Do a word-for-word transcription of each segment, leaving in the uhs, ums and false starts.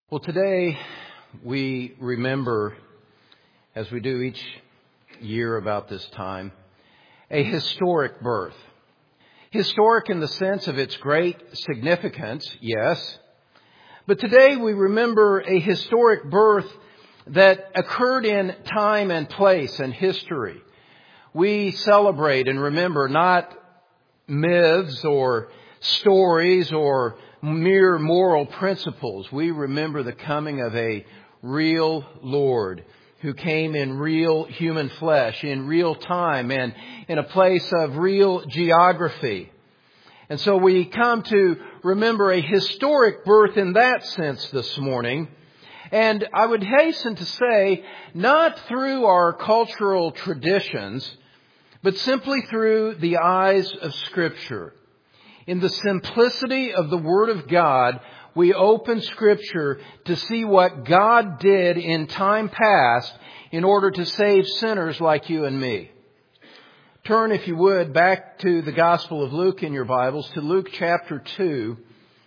Well, today we remember, as we do each year about this time, a historic birth. Historic in the sense of its great significance, yes. But today we remember a historic birth that occurred in time and place and history. We celebrate and remember not myths or stories or mere moral principles. We remember the coming of a real Lord who came in real human flesh, in real time, and in a place of real geography. And so we come to remember a historic birth in that sense this morning. And I would hasten to say, not through our cultural traditions, but simply through the eyes of Scripture. In the simplicity of the Word of God, we open Scripture to see what God did in time past in order to save sinners like you and me. Turn, if you would, back to the Gospel of Luke in your Bibles, to Luke chapter two.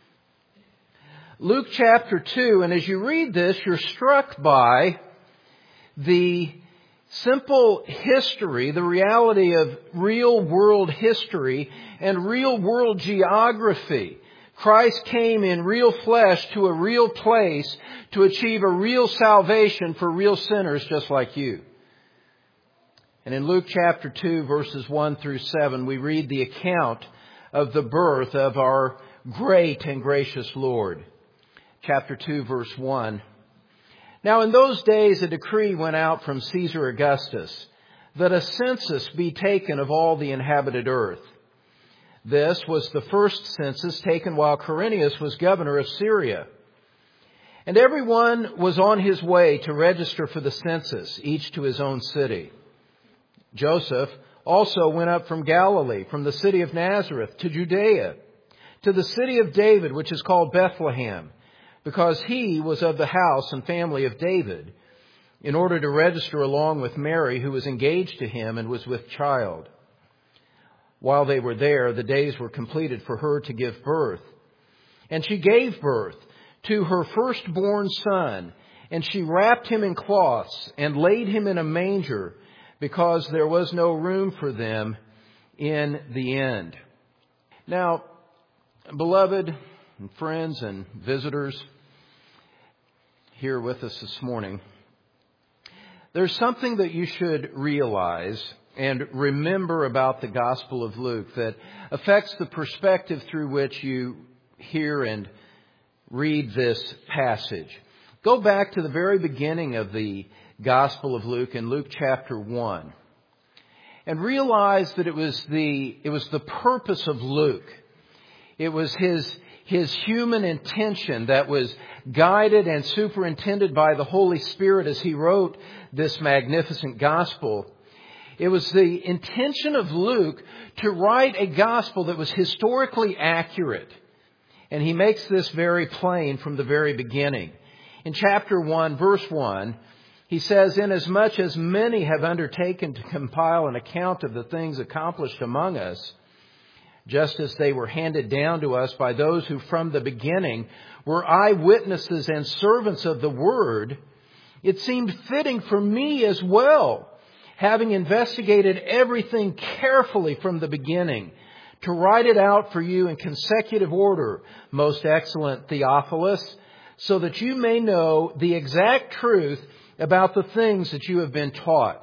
Luke chapter two, and as you read this, you're struck by the simple history, the reality of real world history and real world geography. Christ came in real flesh to a real place to achieve a real salvation for real sinners just like you. And in Luke chapter two, verses one through seven, we read the account of the birth of our great and gracious Lord. Chapter two, verse one. Now in those days a decree went out from Caesar Augustus that a census be taken of all the inhabited earth. This was the first census taken while Quirinius was governor of Syria. And everyone was on his way to register for the census, each to his own city. Joseph also went up from Galilee, from the city of Nazareth to Judea, to the city of David, which is called Bethlehem, because he was of the house and family of David, in order to register along with Mary, who was engaged to him and was with child. While they were there, the days were completed for her to give birth. And she gave birth to her firstborn son, and she wrapped him in cloths and laid him in a manger, because there was no room for them in the inn. Now, beloved and friends and visitors here with us this morning, there's something that you should realize and remember about the Gospel of Luke that affects the perspective through which you hear and read this passage. Go back to the very beginning of the Gospel of Luke in Luke chapter one and realize that it was the it was the purpose of Luke. It was his His human intention that was guided and superintended by the Holy Spirit as he wrote this magnificent gospel. It was the intention of Luke to write a gospel that was historically accurate. And he makes this very plain from the very beginning. In chapter one, verse one, he says, "Inasmuch as many have undertaken to compile an account of the things accomplished among us, just as they were handed down to us by those who from the beginning were eyewitnesses and servants of the word, it seemed fitting for me as well, having investigated everything carefully from the beginning, to write it out for you in consecutive order, most excellent Theophilus, so that you may know the exact truth about the things that you have been taught."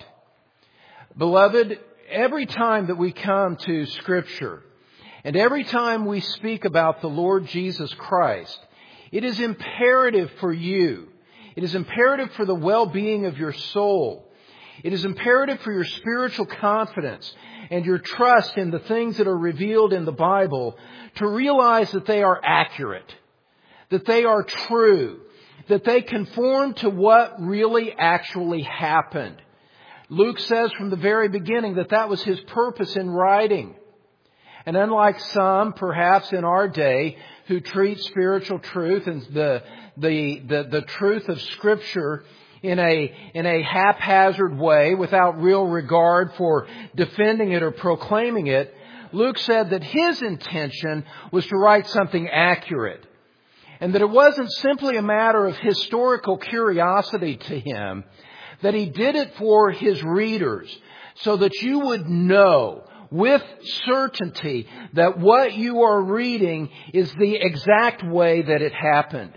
Beloved, every time that we come to Scripture, and every time we speak about the Lord Jesus Christ, it is imperative for you. It is imperative for the well-being of your soul. It is imperative for your spiritual confidence and your trust in the things that are revealed in the Bible to realize that they are accurate, that they are true, that they conform to what really actually happened. Luke says from the very beginning that that was his purpose in writing. And unlike some, perhaps in our day, who treat spiritual truth and the, the, the, the truth of Scripture in a, in a haphazard way without real regard for defending it or proclaiming it, Luke said that his intention was to write something accurate. And that it wasn't simply a matter of historical curiosity to him, that he did it for his readers so that you would know with certainty that what you are reading is the exact way that it happened.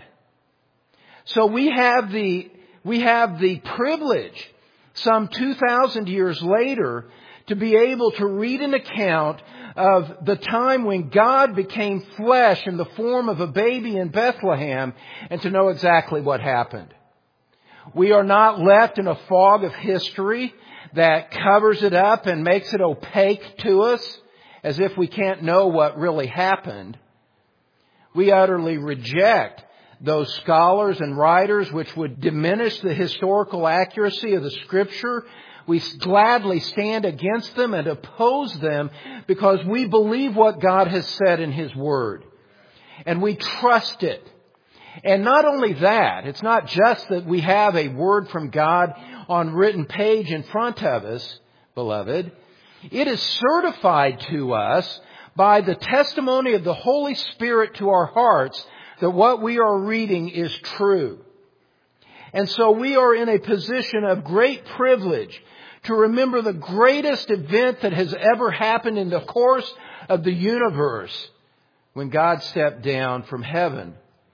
So we have the, we have the privilege, some two thousand years later, to be able to read an account of the time when God became flesh in the form of a baby in Bethlehem, and to know exactly what happened. We are not left in a fog of history that covers it up and makes it opaque to us, as if we can't know what really happened. We utterly reject those scholars and writers which would diminish the historical accuracy of the Scripture. We gladly stand against them and oppose them because we believe what God has said in His Word. And we trust it. And not only that, it's not just that we have a Word from God on written page in front of us, beloved. It is certified to us by the testimony of the Holy Spirit to our hearts that what we are reading is true. And so we are in a position of great privilege to remember the greatest event that has ever happened in the course of the universe, when God stepped down from heaven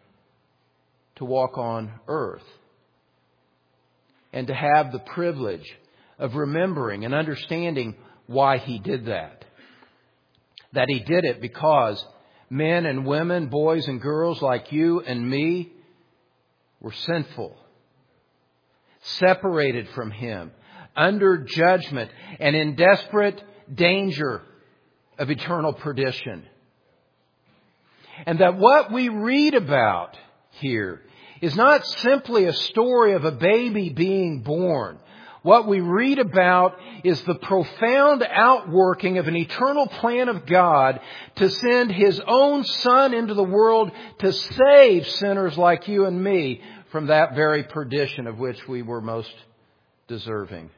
to walk on earth. And to have the privilege of remembering and understanding why He did that. That He did it because men and women, boys and girls like you and me were sinful, separated from Him, under judgment, and in desperate danger of eternal perdition. And that what we read about here is not simply a story of a baby being born. What we read about is the profound outworking of an eternal plan of God to send His own Son into the world to save sinners like you and me from that very perdition of which we were most deserving.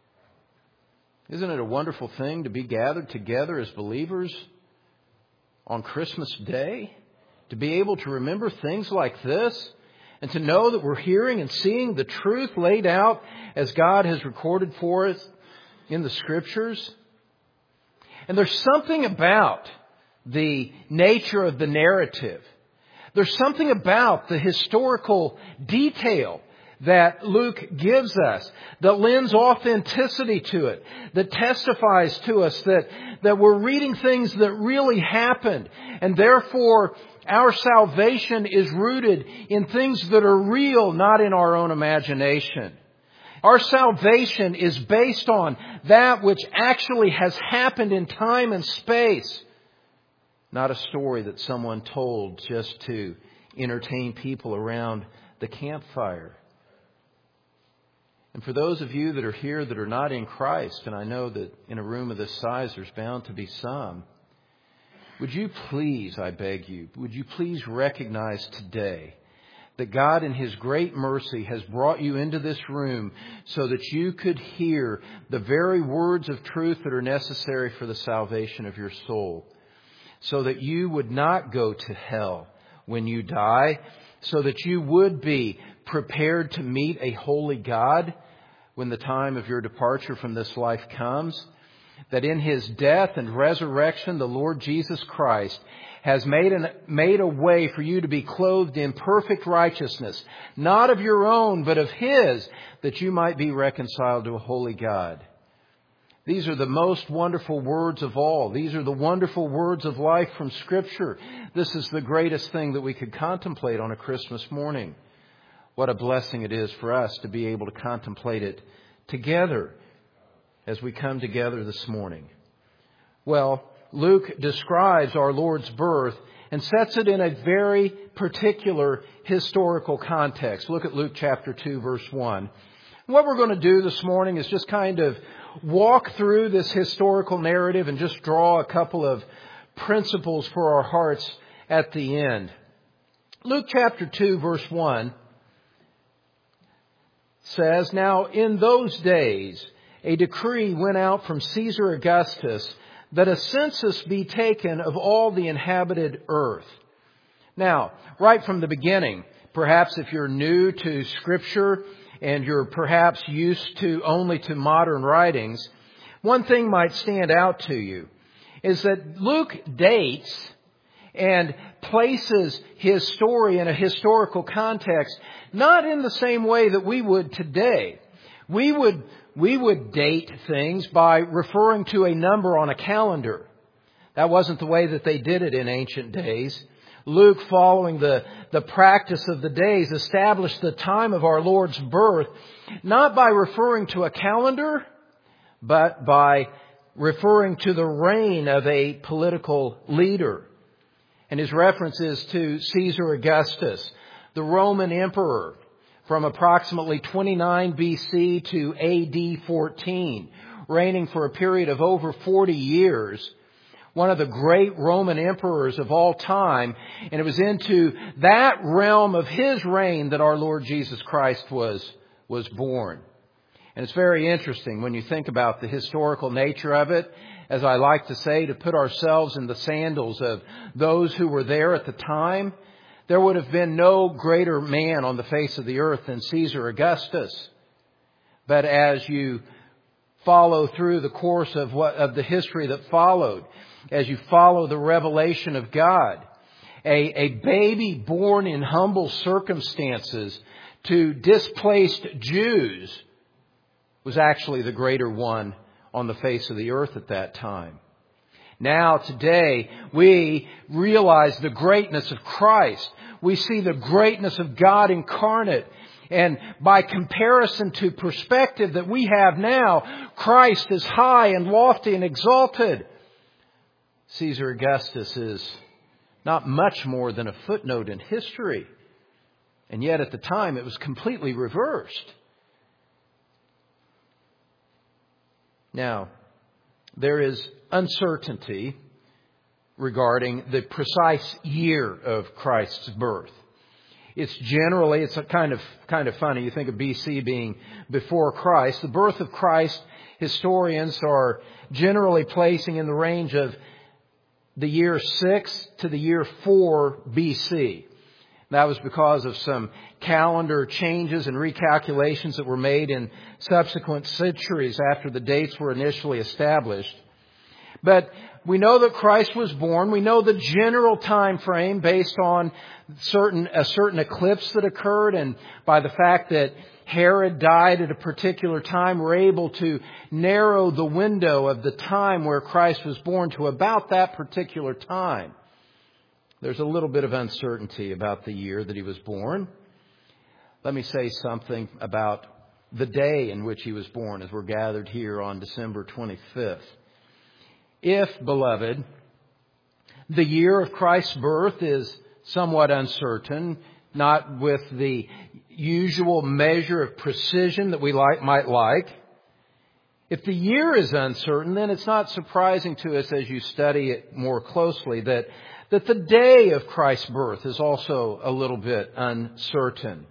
Isn't it a wonderful thing to be gathered together as believers on Christmas Day? To be able to remember things like this? And to know that we're hearing and seeing the truth laid out as God has recorded for us in the Scriptures? And there's something about the nature of the narrative. There's something about the historical detail that Luke gives us that lends authenticity to it, that testifies to us that, that we're reading things that really happened, and therefore our salvation is rooted in things that are real, not in our own imagination. Our salvation is based on that which actually has happened in time and space, not a story that someone told just to entertain people around the campfire. And for those of you that are here that are not in Christ, and I know that in a room of this size there's bound to be some, would you please, I beg you, would you please recognize today that God in His great mercy has brought you into this room so that you could hear the very words of truth that are necessary for the salvation of your soul, so that you would not go to hell when you die, so that you would be prepared to meet a holy God when the time of your departure from this life comes. That in His death and resurrection, the Lord Jesus Christ has made, an, made a way for you to be clothed in perfect righteousness, not of your own, but of His, that you might be reconciled to a holy God. These are the most wonderful words of all. These are the wonderful words of life from Scripture. This is the greatest thing that we could contemplate on a Christmas morning. What a blessing it is for us to be able to contemplate it together as we come together this morning. Well, Luke describes our Lord's birth and sets it in a very particular historical context. Look at Luke chapter two, verse one. What we're going to do this morning is just kind of walk through this historical narrative and just draw a couple of principles for our hearts at the end. Luke chapter two, verse one says, "Now in those days a decree went out from Caesar Augustus that a census be taken of all the inhabited earth. Now, right from the beginning, perhaps if you're new to Scripture and you're perhaps used to only to modern writings, one thing might stand out to you is that Luke dates and places his story in a historical context, not in the same way that we would today. We would, we would date things by referring to a number on a calendar. That wasn't the way that they did it in ancient days. Luke, following the, the practice of the days, established the time of our Lord's birth, not by referring to a calendar, but by referring to the reign of a political leader. And his reference is to Caesar Augustus, the Roman emperor, from approximately twenty-nine B C to A D fourteen, reigning for a period of over forty years. One of the great Roman emperors of all time. And it was into that realm of his reign that our Lord Jesus Christ was, was born. And it's very interesting when you think about the historical nature of it. As I like to say, to put ourselves in the sandals of those who were there at the time. There would have been no greater man on the face of the earth than Caesar Augustus. But as you follow through the course of what, of the history that followed, as you follow the revelation of God, a, a baby born in humble circumstances to displaced Jews was actually the greater one on the face of the earth at that time. Now, today, we realize the greatness of Christ. We see the greatness of God incarnate. And by comparison to perspective that we have now, Christ is high and lofty and exalted. Caesar Augustus is not much more than a footnote in history. And yet at the time it was completely reversed. Now, there is uncertainty regarding the precise year of Christ's birth. It's generally, it's a kind of kind of funny. You think of B C being before Christ. The birth of Christ, historians are generally placing in the range of the year six to the year four B C. That was because of some calendar changes and recalculations that were made in subsequent centuries after the dates were initially established. But we know that Christ was born. We know the general time frame based on certain a certain eclipse that occurred, and by the fact that Herod died at a particular time, we're able to narrow the window of the time where Christ was born to about that particular time. There's a little bit of uncertainty about the year that he was born. Let me say something about the day in which he was born as we're gathered here on December twenty-fifth. If, beloved, the year of Christ's birth is somewhat uncertain, not with the usual measure of precision that we like, might like, if the year is uncertain, then it's not surprising to us as you study it more closely that, that the day of Christ's birth is also a little bit uncertain.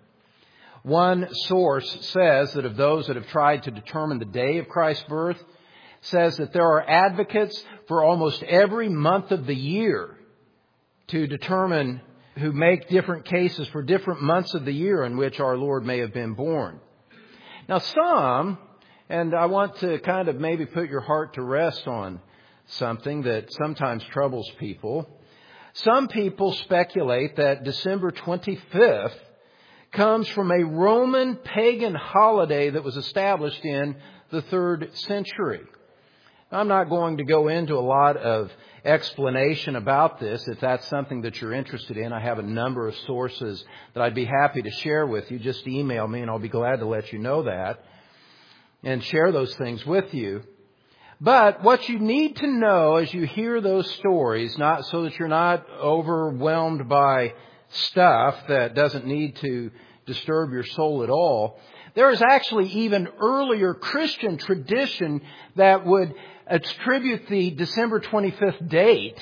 One source says that of those that have tried to determine the day of Christ's birth, says that there are advocates for almost every month of the year to determine, who make different cases for different months of the year in which our Lord may have been born. Now some, and I want to kind of maybe put your heart to rest on something that sometimes troubles people. Some people speculate that December twenty-fifth comes from a Roman pagan holiday that was established in the third century. I'm not going to go into a lot of explanation about this. If that's something that you're interested in, I have a number of sources that I'd be happy to share with you. Just email me and I'll be glad to let you know that and share those things with you. But what you need to know as you hear those stories, not so that you're not overwhelmed by stuff that doesn't need to disturb your soul at all, there is actually even earlier Christian tradition that would attribute the December twenty-fifth date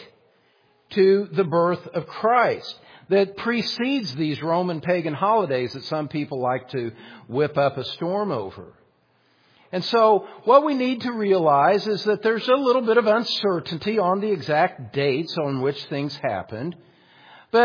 to the birth of Christ that precedes these Roman pagan holidays that some people like to whip up a storm over. And so what we need to realize is that there's a little bit of uncertainty on the exact dates on which things happened. But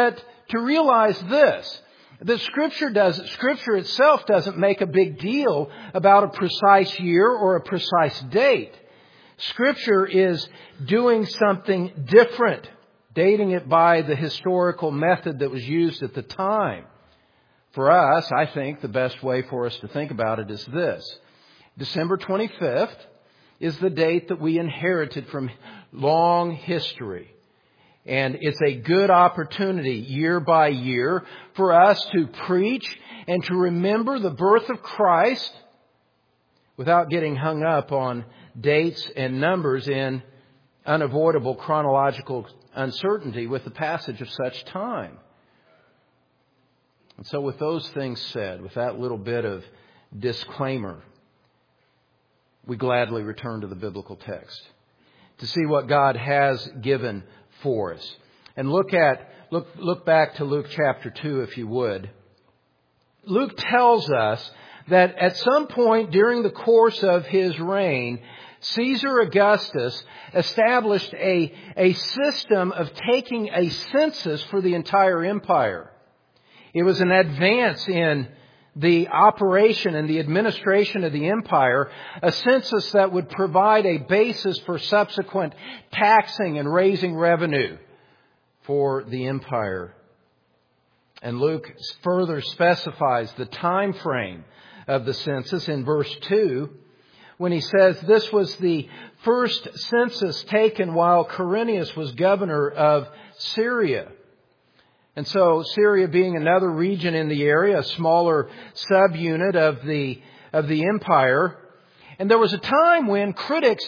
to realize this, that Scripture does, Scripture itself doesn't make a big deal about a precise year or a precise date. Scripture is doing something different, dating it by the historical method that was used at the time. For us, I think the best way for us to think about it is this. December twenty-fifth is the date that we inherited from long history. And it's a good opportunity year by year for us to preach and to remember the birth of Christ without getting hung up on dates and numbers in unavoidable chronological uncertainty with the passage of such time. And so with those things said, with that little bit of disclaimer, we gladly return to the biblical text to see what God has given for us. And look at, look, look back to Luke chapter two, if you would. Luke tells us that at some point during the course of his reign, Caesar Augustus established a, a system of taking a census for the entire empire. It was an advance in the operation and the administration of the empire, a census that would provide a basis for subsequent taxing and raising revenue for the empire. And Luke further specifies the time frame of the census in verse two when he says this was the first census taken while Quirinius was governor of Syria. And so Syria being another region in the area, a smaller subunit of the, of the empire. And there was a time when critics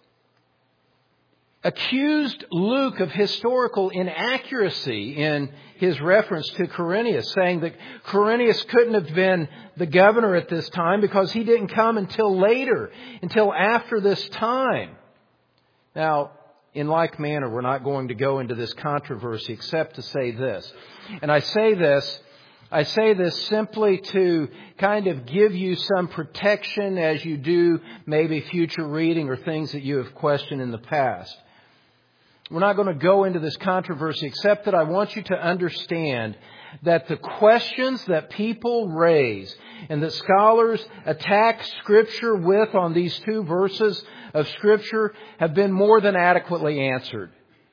accused Luke of historical inaccuracy in his reference to Quirinius, saying that Quirinius couldn't have been the governor at this time because he didn't come until later, until after this time. Now, in like manner, we're not going to go into this controversy except to say this. And I say this, I say this simply to kind of give you some protection as you do maybe future reading or things that you have questioned in the past. We're not going to go into this controversy except that I want you to understand that the questions that people raise and that scholars attack Scripture with on these two verses of Scripture have been more than adequately answered.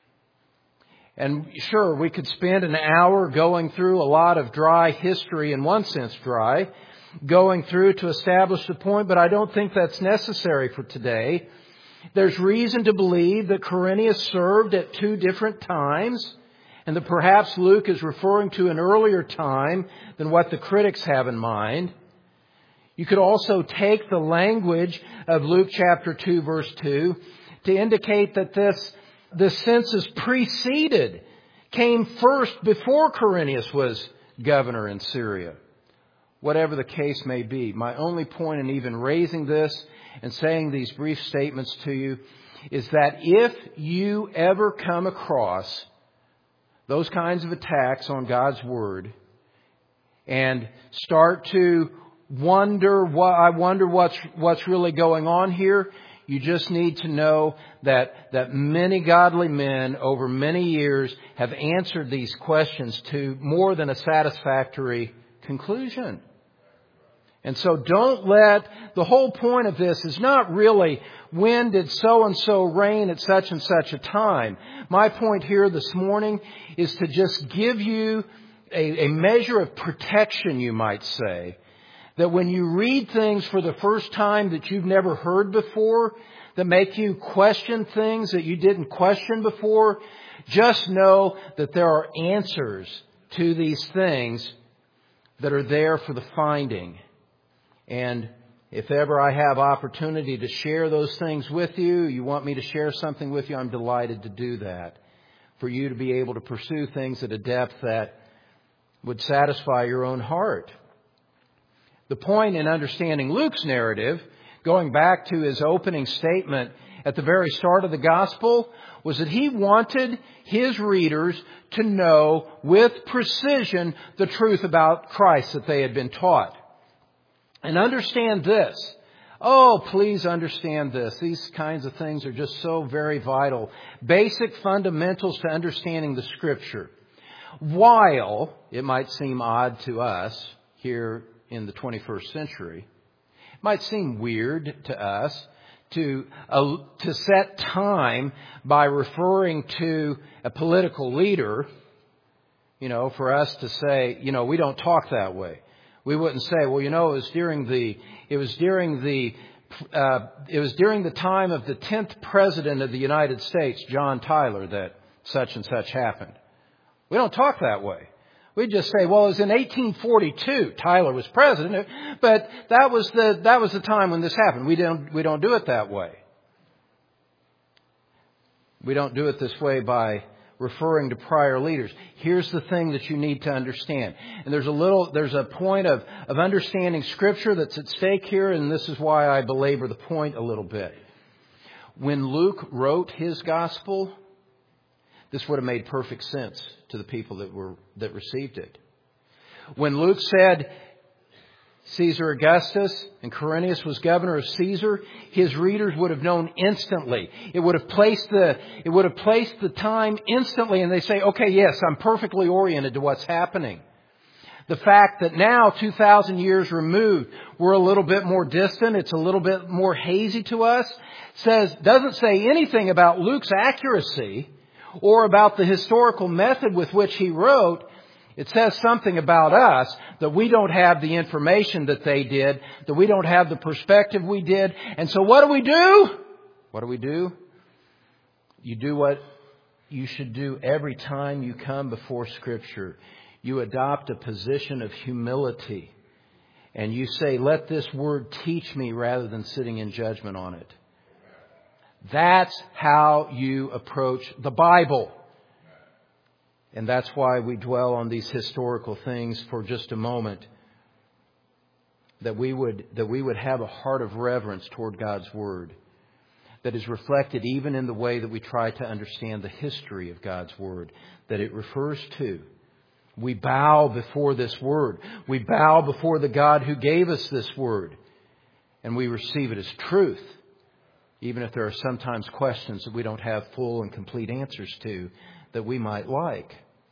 And sure, we could spend an hour going through a lot of dry history, in one sense dry, going through to establish the point, but I don't think that's necessary for today. There's reason to believe that Quirinius served at two different times, and that perhaps Luke is referring to an earlier time than what the critics have in mind. You could also take the language of Luke chapter two, verse two, to indicate that this, this census preceded, came first before Quirinius was governor in Syria. Whatever the case may be, my only point in even raising this and saying these brief statements to you is that if you ever come across those kinds of attacks on God's Word and start to wonder, what, I wonder what's, what's really going on here, you just need to know that, that many godly men over many years have answered these questions to more than a satisfactory conclusion. And so don't let, the whole point of this is not really when did so-and-so reign at such and such a time. My point here this morning is to just give you a, a measure of protection, you might say, that when you read things for the first time that you've never heard before, that make you question things that you didn't question before, just know that there are answers to these things that are there for the finding. And if ever I have opportunity to share those things with you, you want me to share something with you, I'm delighted to do that. For you to be able to pursue things at a depth that would satisfy your own heart. The point in understanding Luke's narrative, going back to his opening statement at the very start of the gospel, was that he wanted his readers to know with precision the truth about Christ that they had been taught. And understand this. Oh, please understand this. These kinds of things are just so very vital. Basic fundamentals to understanding the Scripture. While it might seem odd to us here in the twenty-first century, it might seem weird to us to uh, to set time by referring to a political leader, you know, for us to say, you know, we don't talk that way. We wouldn't say, well, you know, it was during the it was during the uh, it was during the time of the tenth president of the United States, John Tyler, that such and such happened. We don't talk that way. We just say, well, it was in eighteen forty-two. Tyler was president, but that was the that was the time when this happened. We don't we don't do it that way. We don't do it this way by referring to prior leaders. Here's the thing that you need to understand. And there's a little there's a point of, of understanding Scripture that's at stake here, and this is why I belabor the point a little bit. When Luke wrote his gospel, this would have made perfect sense to the people that were that received it. When Luke said Caesar Augustus and Quirinius was governor of Caesar, his readers would have known instantly. It would have placed the it would have placed the time instantly, and they say, "Okay, yes, I'm perfectly oriented to what's happening." The fact that now, two thousand years removed, we're a little bit more distant, it's a little bit more hazy to us, says doesn't say anything about Luke's accuracy or about the historical method with which he wrote. It says something about us, that we don't have the information that they did, that we don't have the perspective we did. And so what do we do? What do we do? You do what you should do every time you come before Scripture. You adopt a position of humility. And you say, let this Word teach me rather than sitting in judgment on it. That's how you approach the Bible. And that's why we dwell on these historical things for just a moment. That we would, that we would have a heart of reverence toward God's Word. That is reflected even in the way that we try to understand the history of God's Word. That it refers to. We bow before this Word. We bow before the God who gave us this Word. And we receive it as truth. Even if there are sometimes questions that we don't have full and complete answers to that we might like.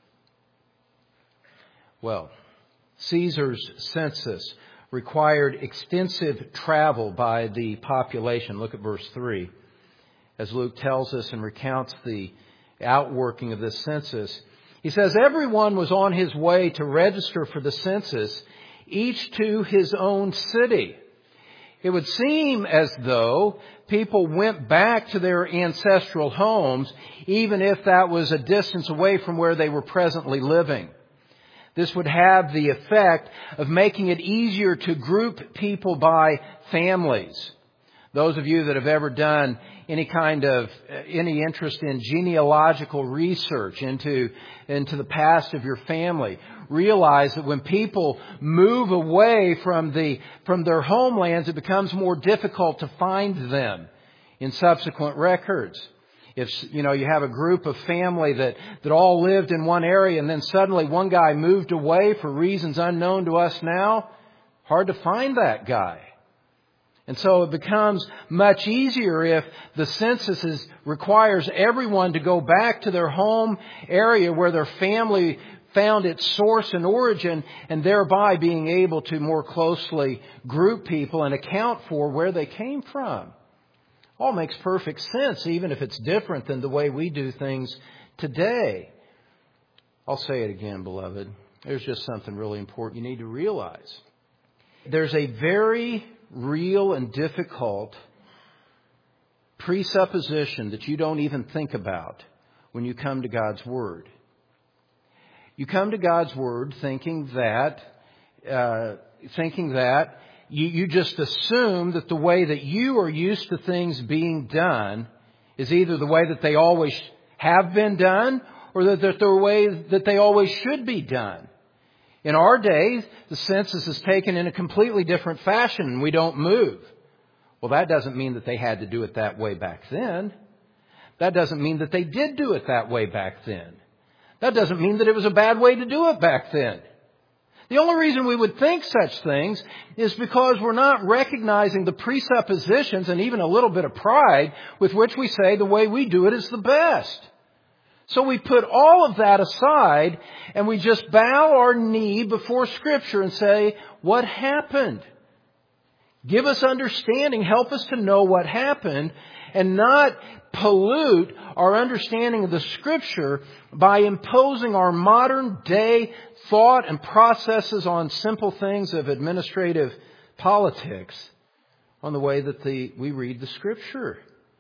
Well, Caesar's census required extensive travel by the population. Look at verse three. As Luke tells us and recounts the outworking of this census, he says, everyone was on his way to register for the census, each to his own city. It would seem as though people went back to their ancestral homes, even if that was a distance away from where they were presently living. This would have the effect of making it easier to group people by families. Those of you that have ever done any kind of, any interest in genealogical research into, into the past of your family, realize that when people move away from the, from their homelands, it becomes more difficult to find them in subsequent records. If, you know, you have a group of family that, that all lived in one area and then suddenly one guy moved away for reasons unknown to us now, hard to find that guy. And so it becomes much easier if the census is, requires everyone to go back to their home area where their family found its source and origin, and thereby being able to more closely group people and account for where they came from. All makes perfect sense, even if it's different than the way we do things today. I'll say it again, beloved. There's just something really important you need to realize. There's a very real and difficult presupposition that you don't even think about when you come to God's Word. You come to God's Word thinking that, uh, thinking that you, you just assume that the way that you are used to things being done is either the way that they always have been done or that they're the way that they always should be done. In our day, the census is taken in a completely different fashion and we don't move. Well, that doesn't mean that they had to do it that way back then. That doesn't mean that they did do it that way back then. That doesn't mean that it was a bad way to do it back then. The only reason we would think such things is because we're not recognizing the presuppositions and even a little bit of pride with which we say the way we do it is the best. So we put all of that aside and we just bow our knee before Scripture and say, what happened? Give us understanding. Help us to know what happened and not pollute our understanding of the Scripture by imposing our modern day thought and processes on simple things of administrative politics on the way that the, we read the Scripture.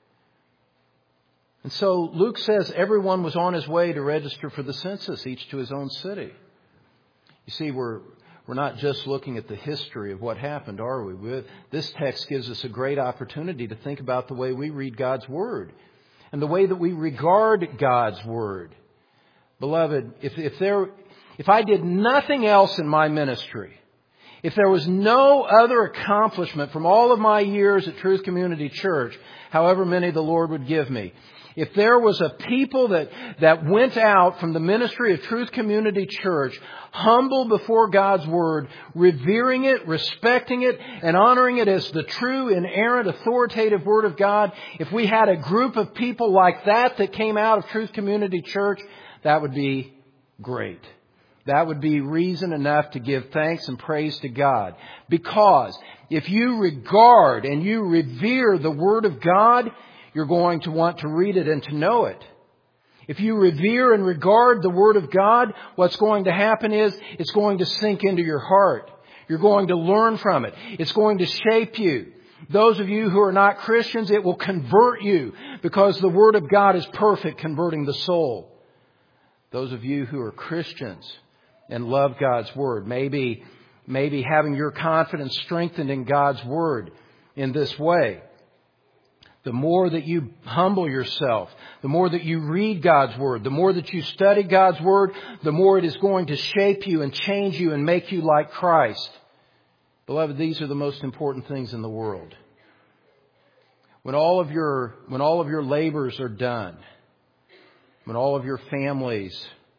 And so Luke says everyone was on his way to register for the census, each to his own city. You see, we're we're not just looking at the history of what happened, are we? We're, this text gives us a great opportunity to think about the way we read God's Word and the way that we regard God's Word. Beloved, if, if there, if I did nothing else in my ministry, if there was no other accomplishment from all of my years at Truth Community Church, however many the Lord would give me, if there was a people that, that went out from the ministry of Truth Community Church, humble before God's Word, revering it, respecting it, and honoring it as the true, inerrant, authoritative Word of God, if we had a group of people like that that came out of Truth Community Church, that would be great. That would be reason enough to give thanks and praise to God. Because if you regard and you revere the Word of God, you're going to want to read it and to know it. If you revere and regard the Word of God, what's going to happen is it's going to sink into your heart. You're going to learn from it. It's going to shape you. Those of you who are not Christians, it will convert you because the Word of God is perfect, converting the soul. Those of you who are Christians and love God's Word, maybe, maybe having your confidence strengthened in God's Word in this way. The more that you humble yourself, the more that you read God's Word, the more that you study God's Word, the more it is going to shape you and change you and make you like Christ. Beloved, these are the most important things in the world. When all of your, when all of your labors are done, when all of your families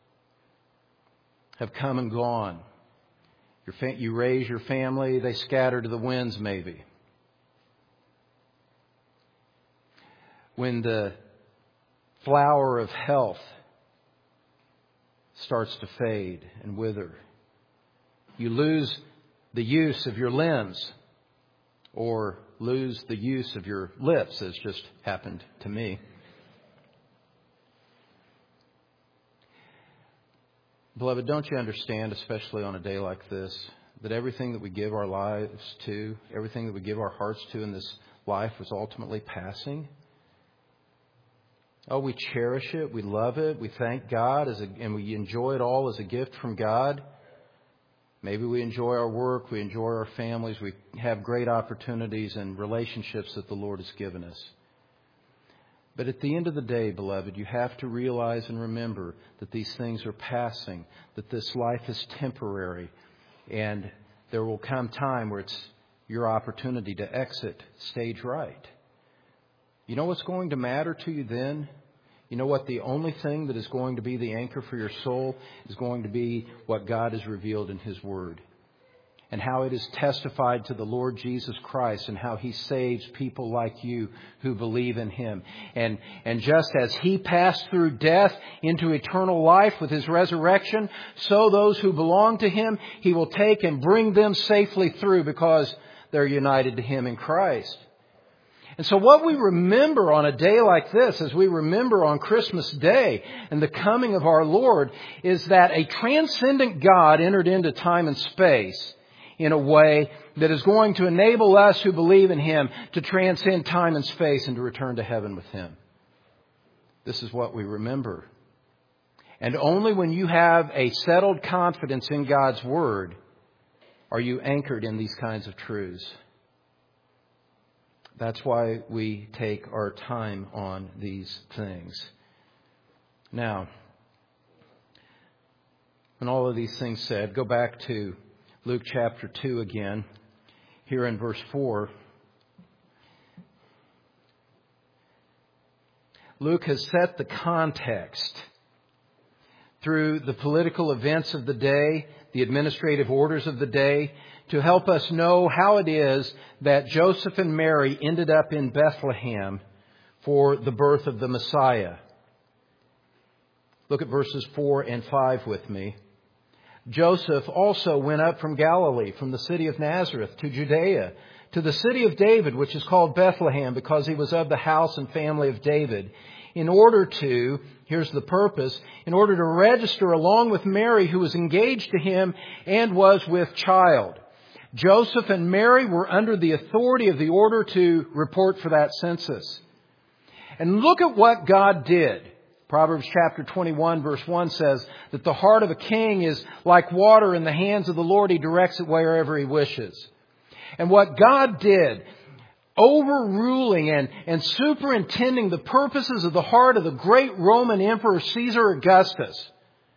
have come and gone, your fa- you raise your family, they scatter to the winds maybe. When the flower of health starts to fade and wither, you lose the use of your limbs or lose the use of your lips, as just happened to me. Beloved, don't you understand, especially on a day like this, that everything that we give our lives to, everything that we give our hearts to in this life was ultimately passing? Oh, we cherish it. We love it. We thank God as a, and we enjoy it all as a gift from God. Maybe we enjoy our work. We enjoy our families. We have great opportunities and relationships that the Lord has given us. But at the end of the day, beloved, you have to realize and remember that these things are passing, that this life is temporary, and there will come time where it's your opportunity to exit stage right. You know what's going to matter to you then? You know what? The only thing that is going to be the anchor for your soul is going to be what God has revealed in His Word. And how it is testified to the Lord Jesus Christ and how He saves people like you who believe in Him. And, and just as He passed through death into eternal life with His resurrection, so those who belong to Him, He will take and bring them safely through because they're united to Him in Christ. And so what we remember on a day like this, as we remember on Christmas Day and the coming of our Lord, is that a transcendent God entered into time and space in a way that is going to enable us who believe in Him to transcend time and space and to return to heaven with Him. This is what we remember. And only when you have a settled confidence in God's Word are you anchored in these kinds of truths. That's why we take our time on these things. Now, when all of these things said, go back to Luke chapter two again, here in verse four. Luke has set the context through the political events of the day, the administrative orders of the day, to help us know how it is that Joseph and Mary ended up in Bethlehem for the birth of the Messiah. Look at verses four and five with me. Joseph also went up from Galilee, from the city of Nazareth to Judea, to the city of David, which is called Bethlehem, because he was of the house and family of David, in order to, here's the purpose, in order to register along with Mary, who was engaged to him and was with child. Joseph and Mary were under the authority of the order to report for that census. And look at what God did. Proverbs chapter twenty-one verse one says that the heart of a king is like water in the hands of the Lord. He directs it wherever He wishes. And what God did, overruling and, and superintending the purposes of the heart of the great Roman Emperor Caesar Augustus,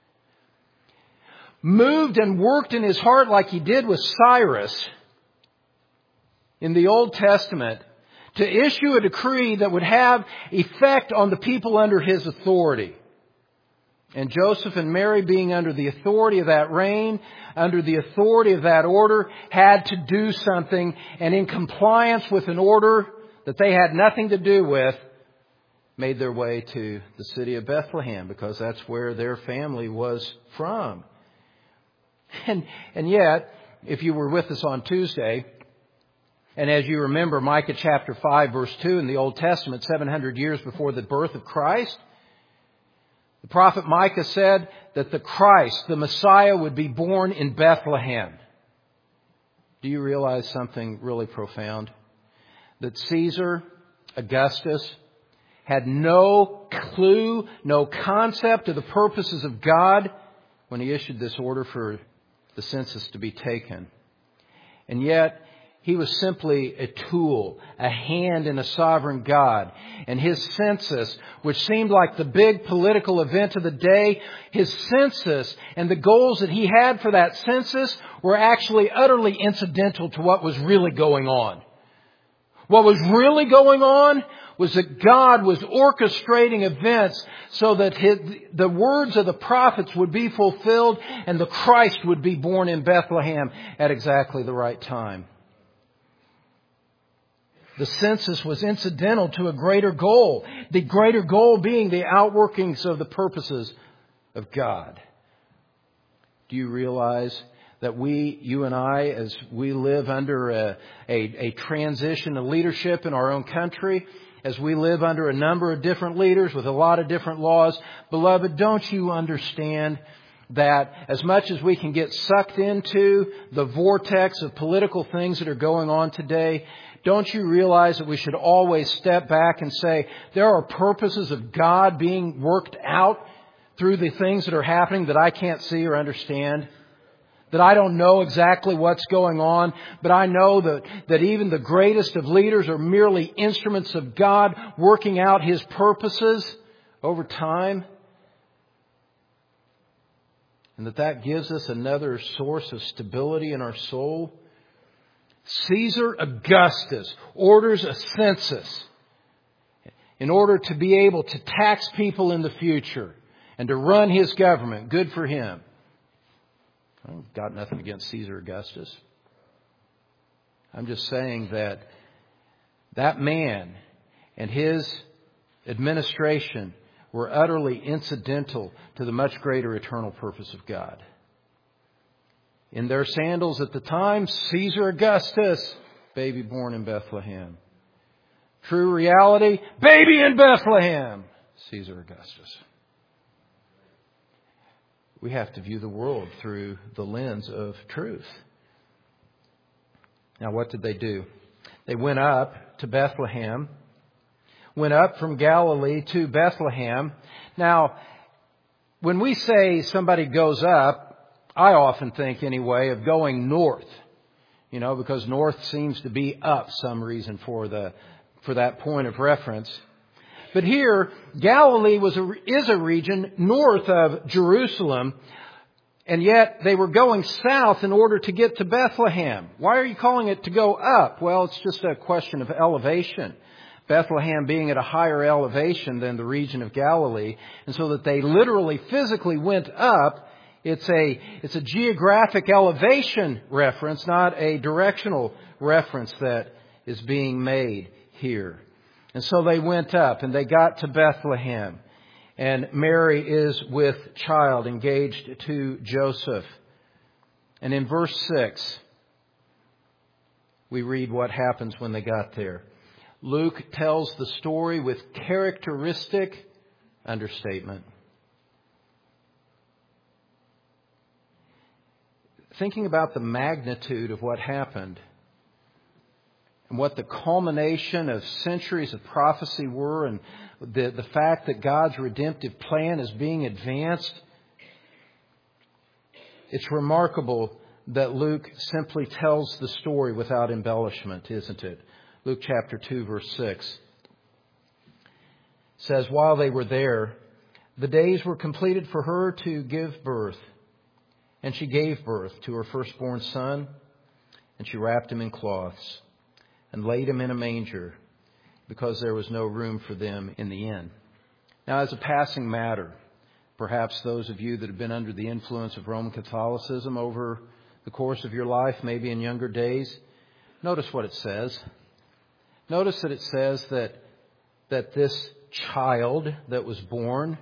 moved and worked in his heart like He did with Cyrus in the Old Testament, to issue a decree that would have effect on the people under his authority. And Joseph and Mary, being under the authority of that reign, under the authority of that order, had to do something, and in compliance with an order that they had nothing to do with, made their way to the city of Bethlehem, because that's where their family was from. And, and yet, if you were with us on Tuesday, and as you remember, Micah chapter five verse two in the Old Testament, seven hundred years before the birth of Christ, the prophet Micah said that the Christ, the Messiah, would be born in Bethlehem. Do you realize something really profound? That Caesar Augustus had no clue, no concept of the purposes of God when he issued this order for the census to be taken. And yet, he was simply a tool, a hand in a sovereign God. And his census, which seemed like the big political event of the day, his census and the goals that he had for that census were actually utterly incidental to what was really going on. What was really going on was that God was orchestrating events so that his, the words of the prophets would be fulfilled and the Christ would be born in Bethlehem at exactly the right time. The census was incidental to a greater goal. The greater goal being the outworkings of the purposes of God. Do you realize that we, you and I, as we live under a, a, a transition of leadership in our own country, as we live under a number of different leaders with a lot of different laws, beloved, don't you understand that as much as we can get sucked into the vortex of political things that are going on today, don't you realize that we should always step back and say, there are purposes of God being worked out through the things that are happening that I can't see or understand? That I don't know exactly what's going on, but I know that, that even the greatest of leaders are merely instruments of God working out His purposes over time. And that that gives us another source of stability in our soul. Caesar Augustus orders a census in order to be able to tax people in the future and to run his government. Good for him. I've got nothing against Caesar Augustus. I'm just saying that that man and his administration were utterly incidental to the much greater eternal purpose of God. In their sandals at the time, Caesar Augustus, baby born in Bethlehem. True reality, baby in Bethlehem, Caesar Augustus. We have to view the world through the lens of truth. Now, what did they do? They went up to Bethlehem, went up from Galilee to Bethlehem. Now, when we say somebody goes up, I often think, anyway, of going north, you know, because north seems to be up some reason for the for that point of reference. But here, Galilee was a, is a region north of Jerusalem, and yet they were going south in order to get to Bethlehem. Why are you calling it to go up? Well, it's just a question of elevation. Bethlehem being at a higher elevation than the region of Galilee, and so that they literally, physically went up. It's a, it's a geographic elevation reference, not a directional reference that is being made here. And so they went up and they got to Bethlehem. And Mary is with child, engaged to Joseph. And in verse six, we read what happens when they got there. Luke tells the story with characteristic understatement. Thinking about the magnitude of what happened and what the culmination of centuries of prophecy were, and the, the fact that God's redemptive plan is being advanced, it's remarkable that Luke simply tells the story without embellishment, isn't it? Luke chapter two, verse six says, while they were there, the days were completed for her to give birth. And she gave birth to her firstborn son, and she wrapped him in cloths and laid him in a manger, because there was no room for them in the inn. Now, as a passing matter, perhaps those of you that have been under the influence of Roman Catholicism over the course of your life, maybe in younger days, notice what it says. Notice that it says that, that this child that was born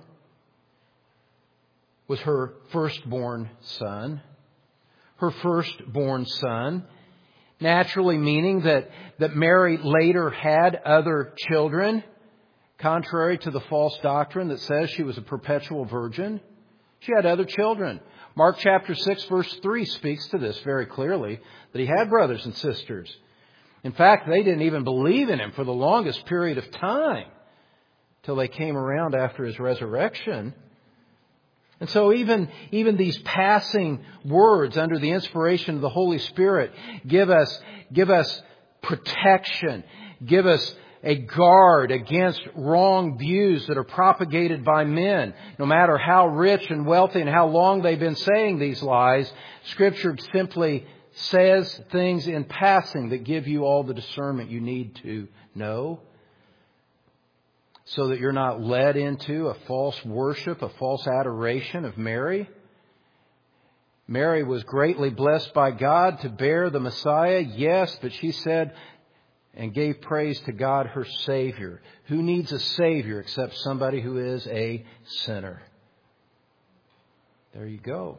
was her firstborn son. Her firstborn son. Naturally meaning that, that Mary later had other children, contrary to the false doctrine that says she was a perpetual virgin. She had other children. Mark chapter six, verse three speaks to this very clearly, that he had brothers and sisters. In fact, they didn't even believe in him for the longest period of time, till they came around after his resurrection. And so even, even these passing words under the inspiration of the Holy Spirit give us, give us protection, give us a guard against wrong views that are propagated by men. No matter how rich and wealthy and how long they've been saying these lies, Scripture simply says things in passing that give you all the discernment you need to know, so that you're not led into a false worship, a false adoration of Mary. Mary was greatly blessed by God to bear the Messiah, yes, but she said and gave praise to God, her Savior. Who needs a Savior except somebody who is a sinner? There you go.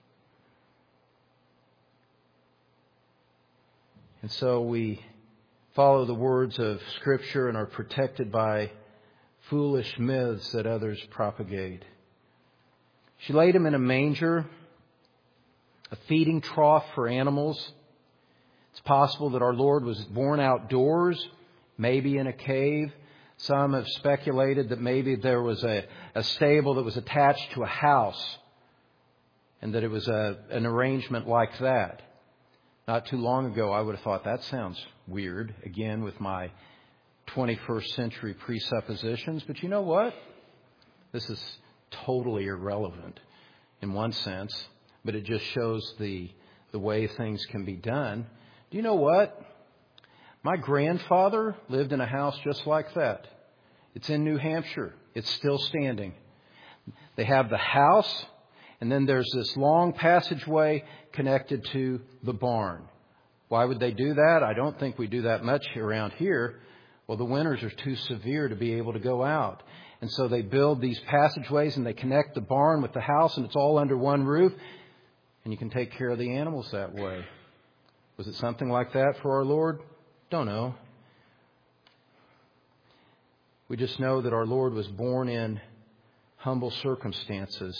And so we follow the words of Scripture and are protected by foolish myths that others propagate. She laid him in a manger, a feeding trough for animals. It's possible that our Lord was born outdoors, maybe in a cave. Some have speculated that maybe there was a, a stable that was attached to a house, and that it was a, an arrangement like that. Not too long ago, I would have thought that sounds weird, again, with my twenty-first century presuppositions. But you know what? This is totally irrelevant in one sense, but it just shows the, the way things can be done. Do you know what? My grandfather lived in a house just like that. It's in New Hampshire. It's still standing. They have the house, and then there's this long passageway connected to the barn. Why would they do that? I don't think we do that much around here. Well, the winters are too severe to be able to go out. And so they build these passageways and they connect the barn with the house, and it's all under one roof. And you can take care of the animals that way. Was it something like that for our Lord? Don't know. We just know that our Lord was born in humble circumstances.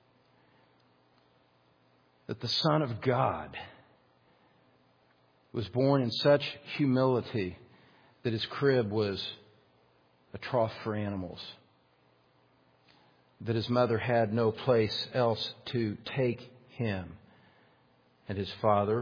That the Son of God was born in such humility that his crib was a trough for animals. That his mother had no place else to take him. And his father.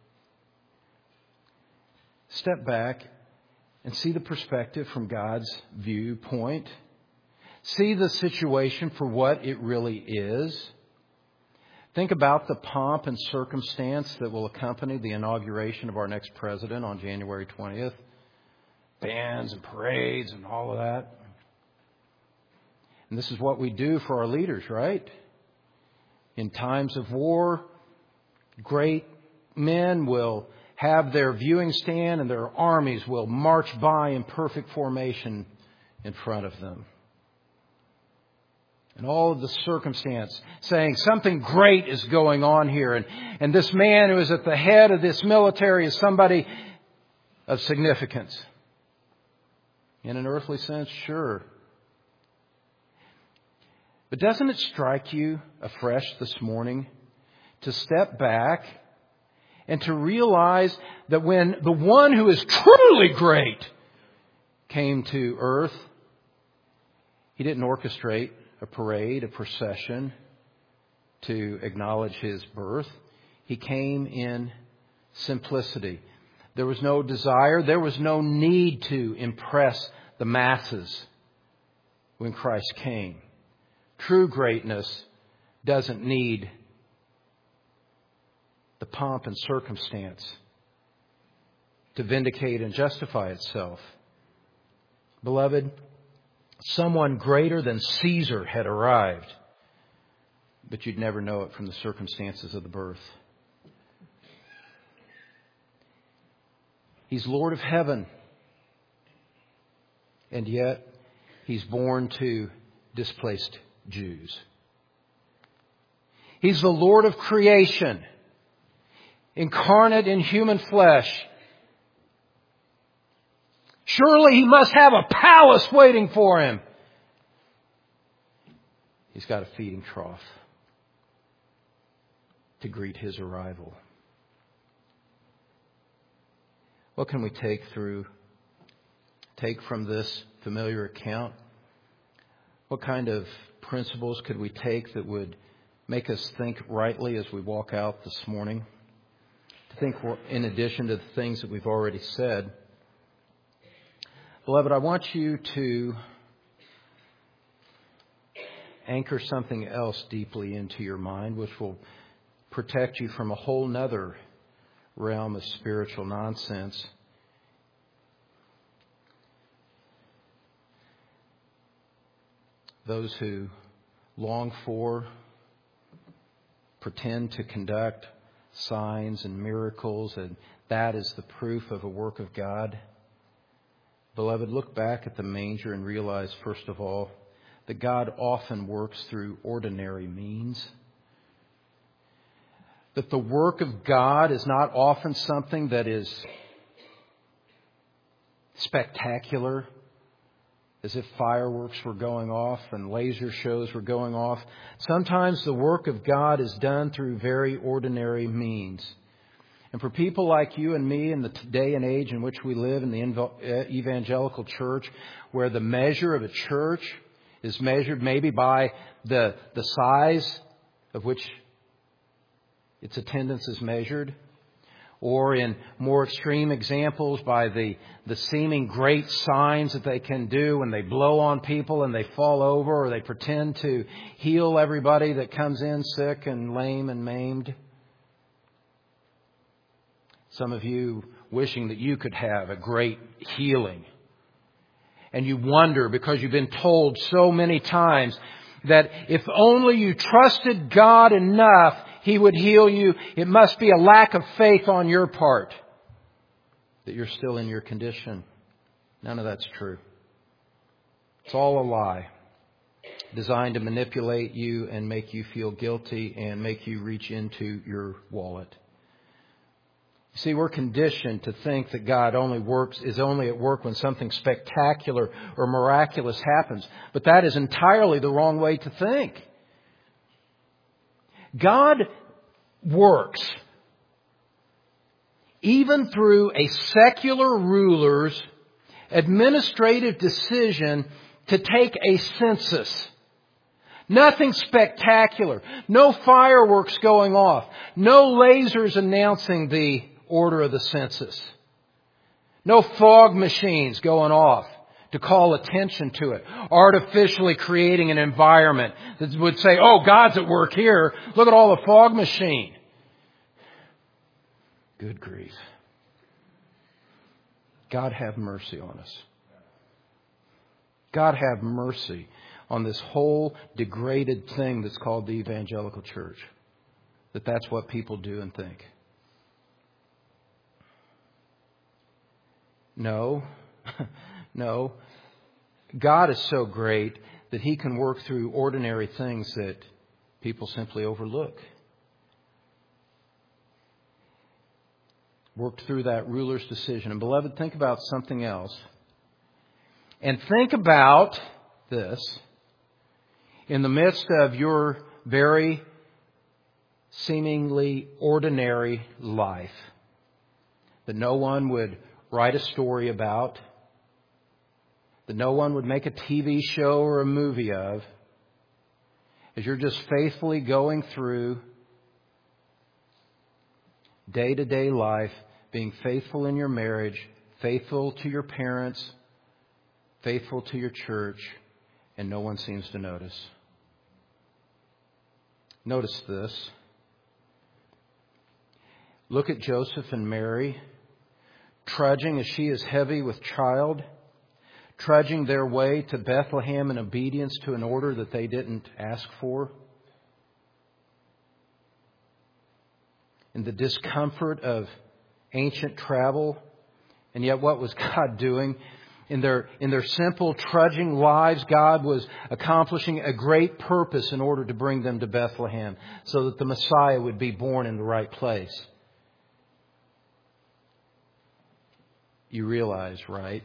Step back and see the perspective from God's viewpoint. See the situation for what it really is. Think about the pomp and circumstance that will accompany the inauguration of our next president on January twentieth. Bands and parades and all of that. And this is what we do for our leaders, right? In times of war, great men will have their viewing stand and their armies will march by in perfect formation in front of them. And all of the circumstance saying something great is going on here. And, and this man who is at the head of this military is somebody of significance. In an earthly sense, sure. But doesn't it strike you afresh this morning to step back and to realize that when the one who is truly great came to earth, He didn't orchestrate a parade, a procession to acknowledge His birth. He came in simplicity. There was no desire, there was no need to impress the masses when Christ came. True greatness doesn't need the pomp and circumstance to vindicate and justify itself. Beloved, someone greater than Caesar had arrived, but you'd never know it from the circumstances of the birth. He's Lord of heaven, and yet He's born to displaced Jews. He's the Lord of creation, incarnate in human flesh. Surely He must have a palace waiting for Him. He's got a feeding trough to greet His arrival. What can we take through, take from this familiar account? What kind of principles could we take that would make us think rightly as we walk out this morning? To think in addition to the things that we've already said. Beloved, I want you to anchor something else deeply into your mind, which will protect you from a whole nother realm of spiritual nonsense. Those who long for, pretend to conduct signs and miracles, and that is the proof of a work of God. Beloved, look back at the manger and realize, first of all, that God often works through ordinary means. That the work of God is not often something that is spectacular, as if fireworks were going off and laser shows were going off. Sometimes the work of God is done through very ordinary means. And for people like you and me in the day and age in which we live in the evangelical church, where the measure of a church is measured maybe by the, the size of which its attendance is measured, or in more extreme examples by the, the seeming great signs that they can do when they blow on people and they fall over, or they pretend to heal everybody that comes in sick and lame and maimed. Some of you wishing that you could have a great healing. And you wonder, because you've been told so many times that if only you trusted God enough, He would heal you. It must be a lack of faith on your part that you're still in your condition. None of that's true. It's all a lie, designed to manipulate you and make you feel guilty and make you reach into your wallet. See, we're conditioned to think that God only works, is only at work when something spectacular or miraculous happens. But that is entirely the wrong way to think. God works even through a secular ruler's administrative decision to take a census. Nothing spectacular. No fireworks going off. No lasers announcing the order of the census. No fog machines going off to call attention to it. Artificially creating an environment that would say, oh, God's at work here. Look at all the fog machine. Good grief. God have mercy on us. God have mercy on this whole degraded thing that's called the evangelical church. That that's what people do and think. No, no. God is so great that He can work through ordinary things that people simply overlook. Worked through that ruler's decision. And beloved, think about something else. And think about this. In the midst of your very seemingly ordinary life that no one would write a story about, that no one would make a T V show or a movie of, as you're just faithfully going through day-to-day life, being faithful in your marriage, faithful to your parents, faithful to your church, and no one seems to notice. Notice this. Look at Joseph and Mary, trudging as she is heavy with child, trudging their way to Bethlehem in obedience to an order that they didn't ask for. In the discomfort of ancient travel. And yet what was God doing? In their, in their simple, trudging lives, God was accomplishing a great purpose in order to bring them to Bethlehem so that the Messiah would be born in the right place. You realize, right?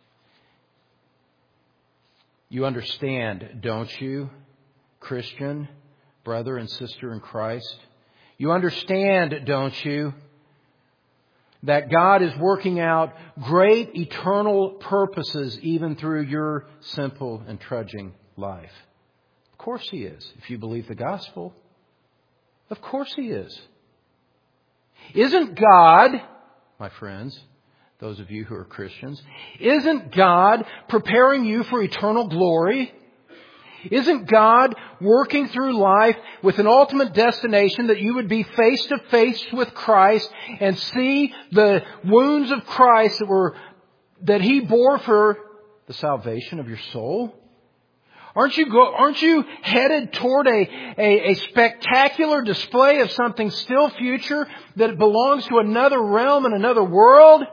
You understand, don't you, Christian, brother and sister in Christ? You understand, don't you, that God is working out great eternal purposes even through your simple and trudging life? Of course He is, if you believe the gospel. Of course He is. Isn't God, my friends, those of you who are Christians, isn't God preparing you for eternal glory? Isn't God working through life with an ultimate destination that you would be face to face with Christ and see the wounds of Christ that were that He bore for the salvation of your soul? Aren't you go, aren't you headed toward a, a, a spectacular display of something still future that belongs to another realm and another world?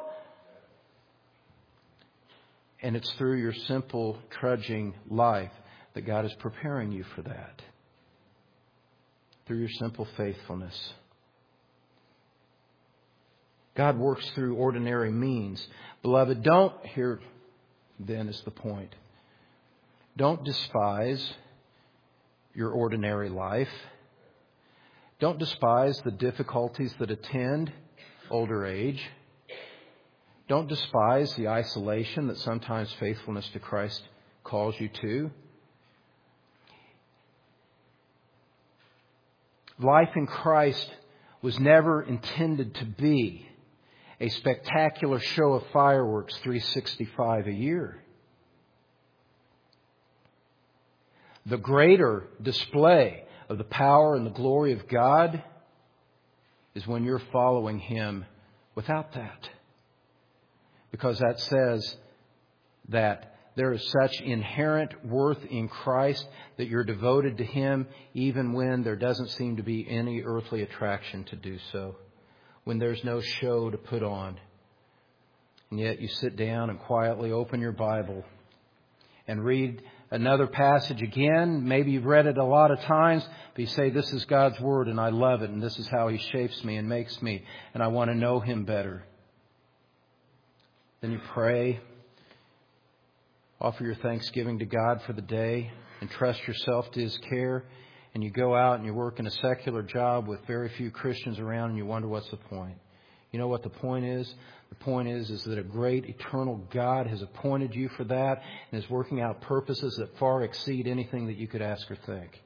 And it's through your simple, trudging life that God is preparing you for that. Through your simple faithfulness. God works through ordinary means. Beloved, don't, here then is the point. Don't despise your ordinary life. Don't despise the difficulties that attend older age. Don't despise the isolation that sometimes faithfulness to Christ calls you to. Life in Christ was never intended to be a spectacular show of fireworks three sixty-five a year. The greater display of the power and the glory of God is when you're following Him without that. Because that says that there is such inherent worth in Christ that you're devoted to Him even when there doesn't seem to be any earthly attraction to do so. When there's no show to put on. And yet you sit down and quietly open your Bible and read another passage again. Maybe you've read it a lot of times, but you say, this is God's Word and I love it and this is how He shapes me and makes me and I want to know Him better. Then you pray, offer your thanksgiving to God for the day, and trust yourself to His care. And you go out and you work in a secular job with very few Christians around and you wonder what's the point. You know what the point is? The point is, is that a great eternal God has appointed you for that and is working out purposes that far exceed anything that you could ask or think.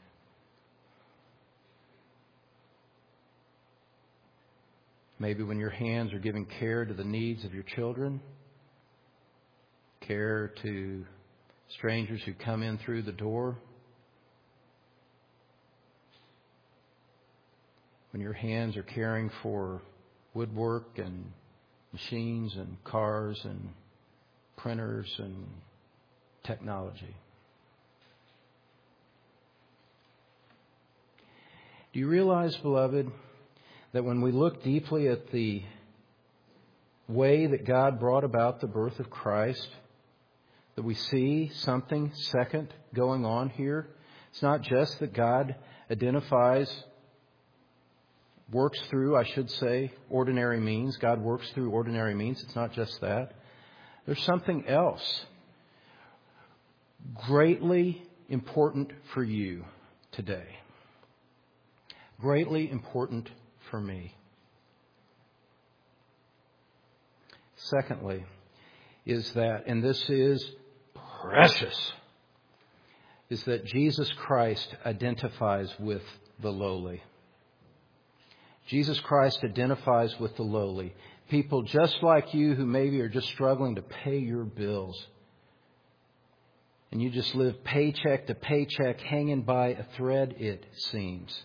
Maybe when your hands are giving care to the needs of your children, care to strangers who come in through the door. When your hands are caring for woodwork and machines and cars and printers and technology. Do you realize, beloved, that when we look deeply at the way that God brought about the birth of Christ, that we see something second going on here. It's not just that God identifies, works through, I should say, ordinary means. God works through ordinary means. It's not just that. There's something else greatly important for you today. Greatly important for me. Secondly, is that, and this is precious, is that Jesus Christ identifies with the lowly. Jesus Christ identifies with the lowly. People just like you who maybe are just struggling to pay your bills. And you just live paycheck to paycheck, hanging by a thread, it seems.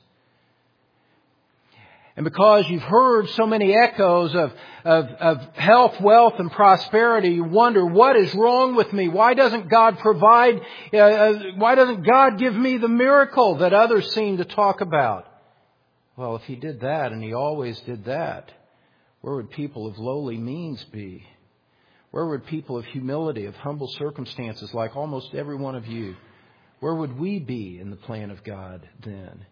And because you've heard so many echoes of, of, of health, wealth, and prosperity, you wonder, what is wrong with me? Why doesn't God provide, uh, why doesn't God give me the miracle that others seem to talk about? Well, if He did that, and He always did that, where would people of lowly means be? Where would people of humility, of humble circumstances, like almost every one of you, where would we be in the plan of God then?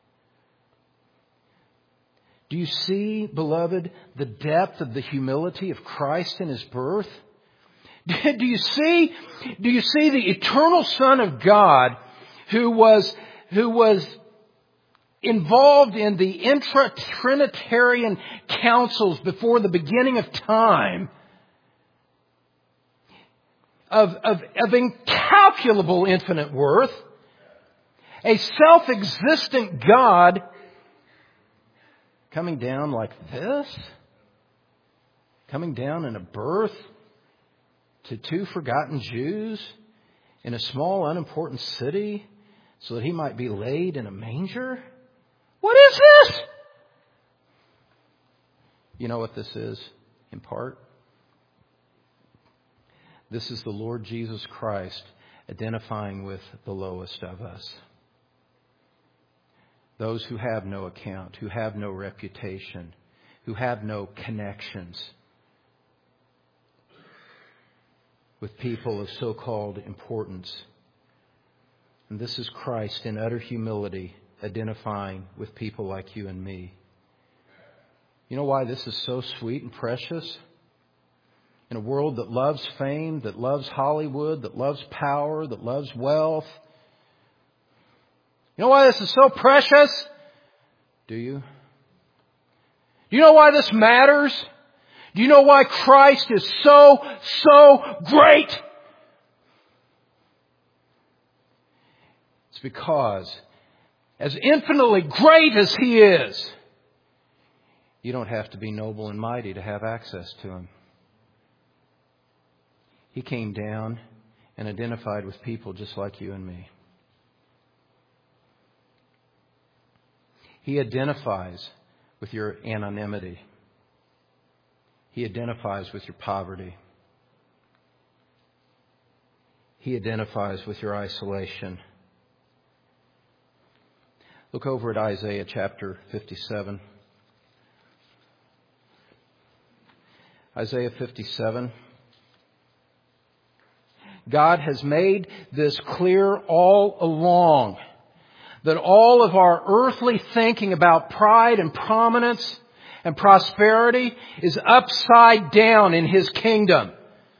Do you see, beloved, the depth of the humility of Christ in His birth? Do you see, do you see the eternal Son of God who was, who was involved in the intra-Trinitarian councils before the beginning of time, of, of, of incalculable infinite worth, a self-existent God coming down like this? Coming down in a birth to two forgotten Jews in a small, unimportant city so that He might be laid in a manger? What is this? You know what this is, in part? This is the Lord Jesus Christ identifying with the lowest of us. Those who have no account, who have no reputation, who have no connections with people of so-called importance. And this is Christ in utter humility identifying with people like you and me. You know why this is so sweet and precious? In a world that loves fame, that loves Hollywood, that loves power, that loves wealth. You know why this is so precious? Do you? Do you know why this matters? Do you know why Christ is so, so great? It's because as infinitely great as He is, you don't have to be noble and mighty to have access to Him. He came down and identified with people just like you and me. He identifies with your anonymity. He identifies with your poverty. He identifies with your isolation. Look over at Isaiah chapter fifty-seven. Isaiah fifty-seven. God has made this clear all along, that all of our earthly thinking about pride and prominence and prosperity is upside down in His kingdom.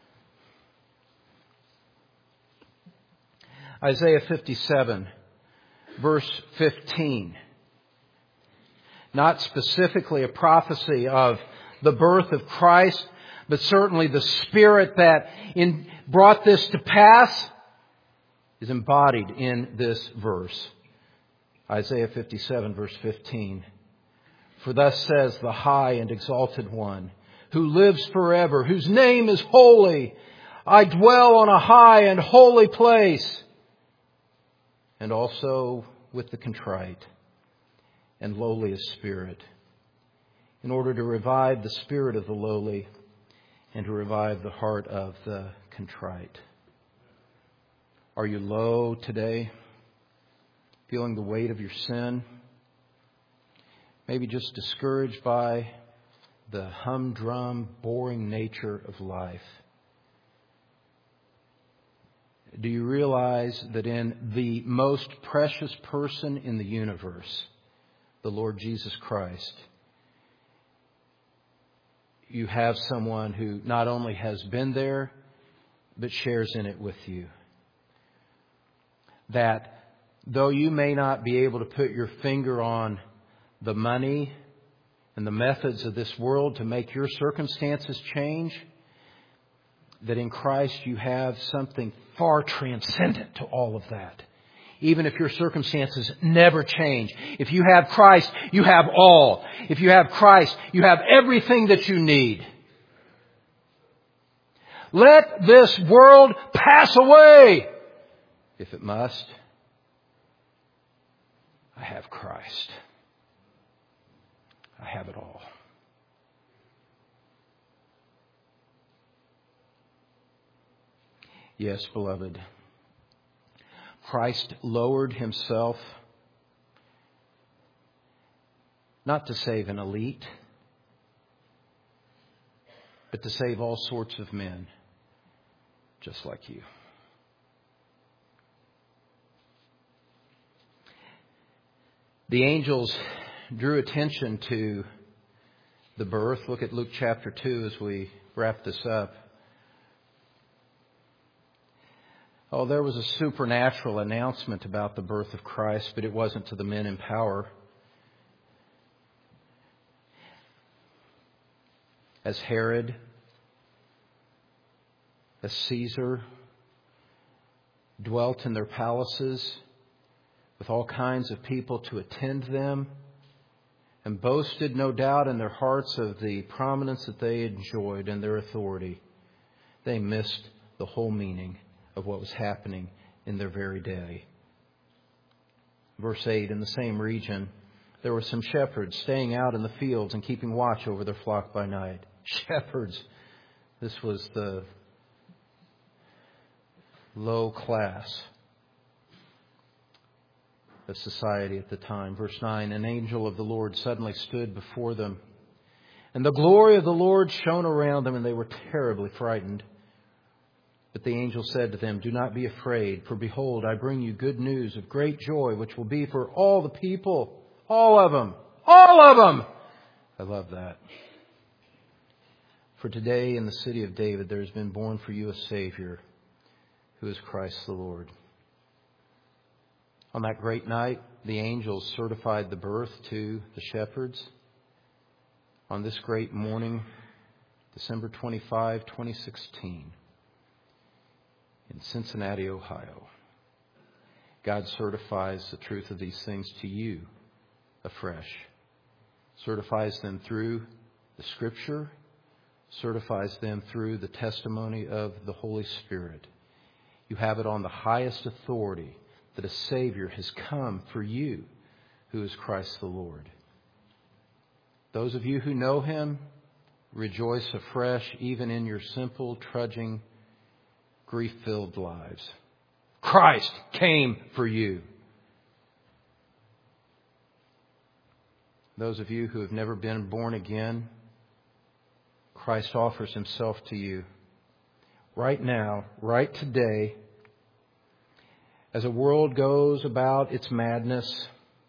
Isaiah fifty-seven, verse fifteen. Not specifically a prophecy of the birth of Christ, but certainly the Spirit that in, brought this to pass is embodied in this verse. Isaiah fifty-seven, verse fifteen. For thus says the high and exalted one, who lives forever, whose name is holy. I dwell on a high and holy place, and also with the contrite and lowly of spirit, in order to revive the spirit of the lowly and to revive the heart of the contrite. Are you low today? Feeling the weight of your sin? Maybe just discouraged by the humdrum, boring nature of life. Do you realize that in the most precious person in the universe, the Lord Jesus Christ, you have someone who not only has been there, but shares in it with you? That though you may not be able to put your finger on the money and the methods of this world to make your circumstances change, that in Christ you have something far transcendent to all of that. Even if your circumstances never change. If you have Christ, you have all. If you have Christ, you have everything that you need. Let this world pass away. If it must, I have Christ. I have it all. Yes, beloved. Christ lowered Himself not to save an elite, but to save all sorts of men just like you. The angels drew attention to the birth. Look at Luke chapter two as we wrap this up. Oh, there was a supernatural announcement about the birth of Christ, but it wasn't to the men in power. As Herod, as Caesar dwelt in their palaces with all kinds of people to attend them, and boasted, no doubt, in their hearts of the prominence that they enjoyed and their authority, they missed the whole meaning of what was happening in their very day. Verse eight, in the same region, there were some shepherds staying out in the fields and keeping watch over their flock by night. Shepherds. This was the low class of society at the time. Verse nine, an angel of the Lord suddenly stood before them, and the glory of the Lord shone around them, and they were terribly frightened. But the angel said to them, do not be afraid, for behold, I bring you good news of great joy, which will be for all the people. All of them. All of them. I love that. For today in the city of David there has been born for you a Savior, who is Christ the Lord. On that great night, the angels certified the birth to the shepherds. On this great morning, December twenty-fifth, twenty sixteen, in Cincinnati, Ohio, God certifies the truth of these things to you afresh. Certifies them through the Scripture. Certifies them through the testimony of the Holy Spirit. You have it on the highest authority that a Savior has come for you, who is Christ the Lord. Those of you who know Him, rejoice afresh even in your simple, trudging, grief-filled lives. Christ came for you. Those of you who have never been born again, Christ offers Himself to you right now, right today, as a world goes about its madness.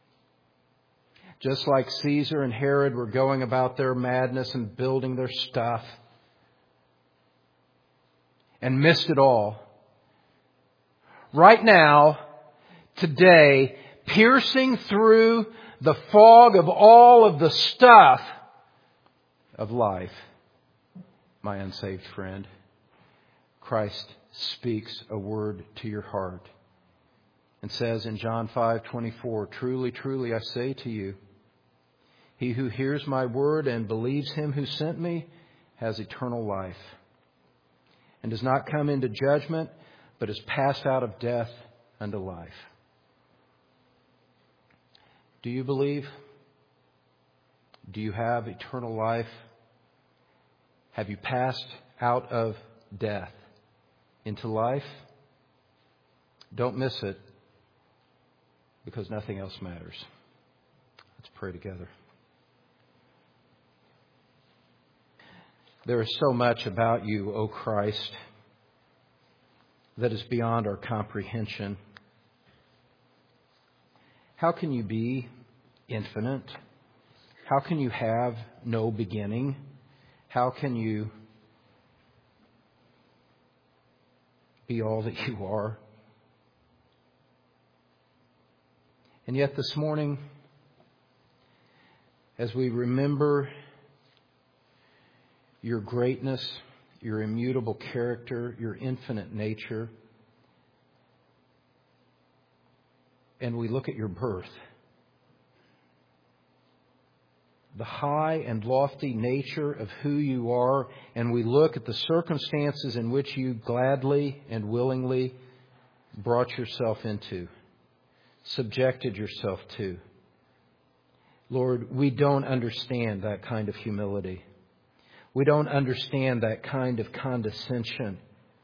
Just like Caesar and Herod were going about their madness and building their stuff and missed it all. Right now, today, piercing through the fog of all of the stuff of life, my unsaved friend, Christ speaks a word to your heart and says in John five twenty-four, truly, truly, I say to you, he who hears my word and believes Him who sent me has eternal life and does not come into judgment, but is passed out of death unto life. Do you believe? Do you have eternal life? Have you passed out of death into life? Don't miss it, because nothing else matters. Let's pray together. There is so much about you, O Christ, that is beyond our comprehension. How can you be infinite? How can you have no beginning? How can you be all that you are? And yet this morning, as we remember your greatness, your immutable character, your infinite nature, and we look at your birth, the high and lofty nature of who you are, and we look at the circumstances in which you gladly and willingly brought yourself into, subjected yourself to. Lord, we don't understand that kind of humility. We don't understand that kind of condescension.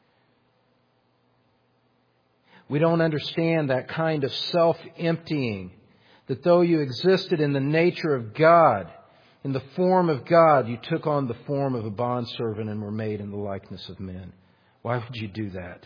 We don't understand that kind of self-emptying, that though you existed in the nature of God, in the form of God, you took on the form of a bondservant and were made in the likeness of men. Why would you do that?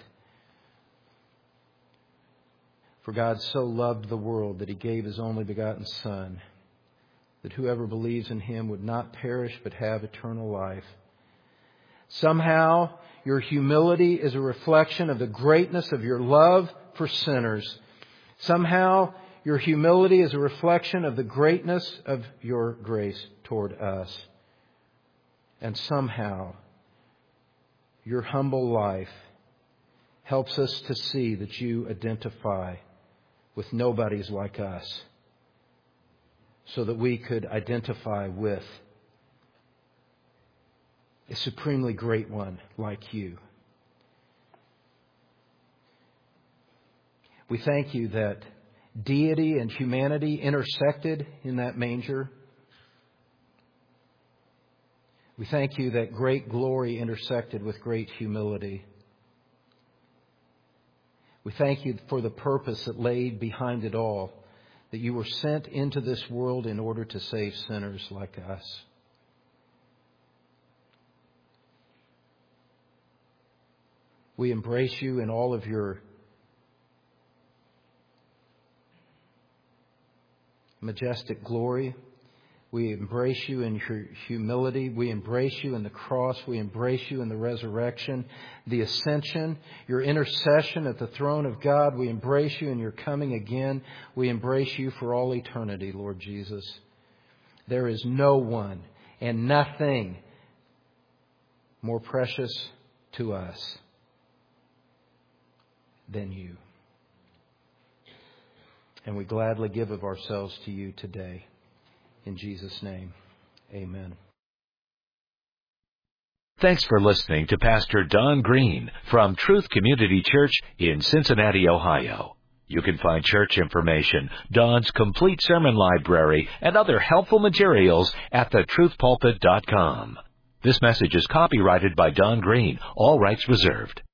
For God so loved the world that He gave His only begotten Son, that whoever believes in Him would not perish but have eternal life. Somehow, your humility is a reflection of the greatness of your love for sinners. Somehow, your humility is a reflection of the greatness of your grace toward us. And somehow, your humble life helps us to see that you identify with nobodies like us, so that we could identify with a supremely great one like you. We thank you that deity and humanity intersected in that manger. We thank you that great glory intersected with great humility. We thank you for the purpose that laid behind it all, that you were sent into this world in order to save sinners like us. We embrace you in all of your majestic glory. We embrace you in your humility. We embrace you in the cross. We embrace you in the resurrection, the ascension, your intercession at the throne of God. We embrace you in your coming again. We embrace you for all eternity, Lord Jesus. There is no one and nothing more precious to us than you. And we gladly give of ourselves to you today. In Jesus' name, amen. Thanks for listening to Pastor Don Green from Truth Community Church in Cincinnati, Ohio. You can find church information, Don's complete sermon library, and other helpful materials at the truth pulpit dot com. This message is copyrighted by Don Green, all rights reserved.